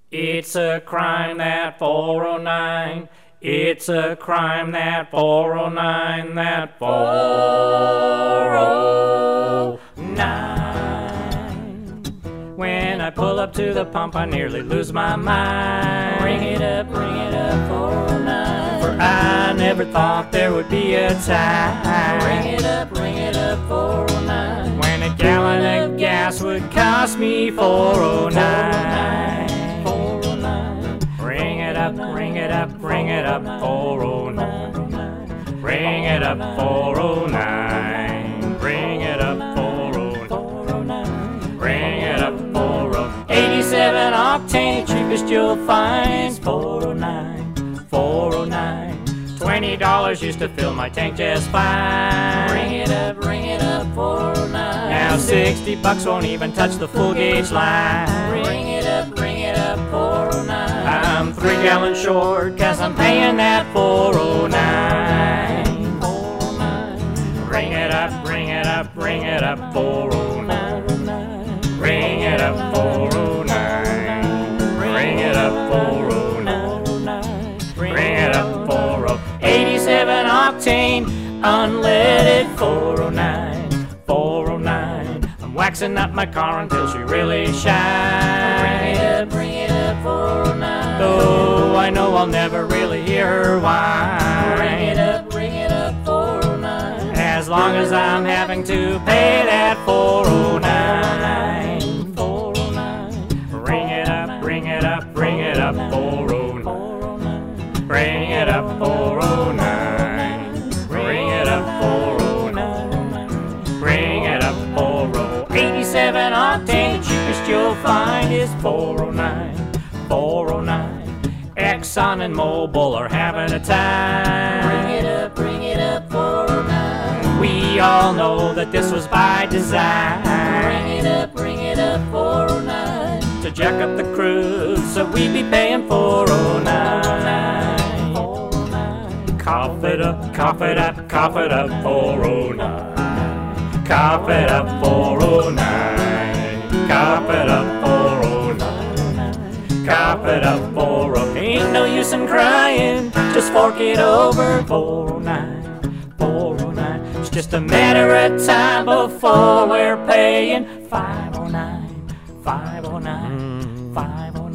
It's a crime that 409. It's a crime that 409. That 409. When I pull up to the pump, I nearly lose my mind. Ring it up, 409. For I never thought there would be a time. Ring it up, 409. When a gallon of gas would cost me 409. 409. Ring it up, ring it up, ring it up, 409. Ring it up, 409. Ring it up, 409. Ring it up, 409. 87 octane, cheapest you'll find. 409, 409. $20 used to fill my tank just fine. Ring it up, 409. Now 60 bucks won't even touch the full gauge line. Ring it up, 409. I'm 3 gallons short, cause I'm paying that 409. 409. Ring it up, ring it up, ring it up, 409. Ring it up, 409. Ring it up, 409. Ring it up, 409. 87 octane, unleaded, 409. 409. I'm waxing up my car until she really shines. Ring it up, 409. Though I know I'll never really hear her whine. Ring it up, 409. As long as I'm having to pay that 409. 409. Ring it up, ring it up, ring it up, 409. Ring it up, 409. Ring it up, 409. Ring it up, 409. 87 octane, the cheapest you'll find is 409. 409. Exxon and Mobil are having a time. Ring it up, 409. We all know that this was by design. Ring it up, 409. To jack up the crude, so we be paying 409. 409. Cough it up, cough it up, cough it up, 409. Cough it up, 409. Cough it up, 409. Cough it up, 409. Ain't no use in crying, just fork it over, 409. 409. It's just a matter of time before we're paying 509. 509. 509.